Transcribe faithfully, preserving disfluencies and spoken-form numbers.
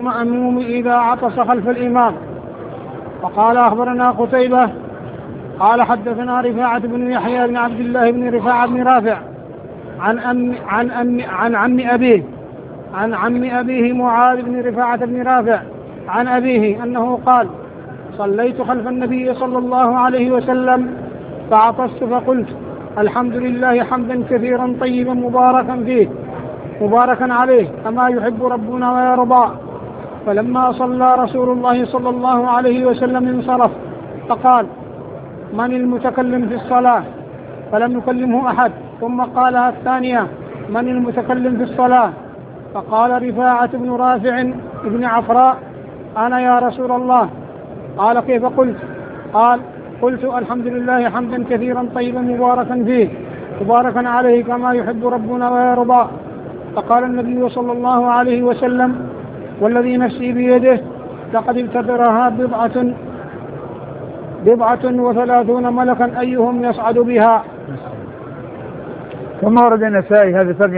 المأموم إذا عطس خلف الإمام. وقال أخبرنا قتيبة قال حدثنا رفاعة بن يحيى بن عبد الله بن رفاعة بن رافع عن أم عن أم عن عم أبيه عن عم أبيه معاذ بن رفاعة بن رافع عن أبيه أنه قال: صليت خلف النبي صلى الله عليه وسلم فعطست فقلت: الحمد لله حمدا كثيرا طيبا مباركا فيه مباركا عليه كما يحب ربنا ويرضى. فلما صلى رسول الله صلى الله عليه وسلم انصرف فقال: من المتكلم في الصلاة؟ فلم يكلمه أحد. ثم قالها الثانية: من المتكلم في الصلاة؟ فقال رفاعة بن رافع بن عفراء: أنا يا رسول الله. قال: كيف قلت؟ قال: قلت: الحمد لله حمدا كثيرا طيبا مباركا فيه مباركا عليه كما يحب ربنا ويرضى. فقال النبي صلى الله عليه وسلم: والذي نفسي بيده لقد ابتدرها بضعة بضعة وثلاثون ملكا أيهم يصعد بها. ثم ورد النسائي هذا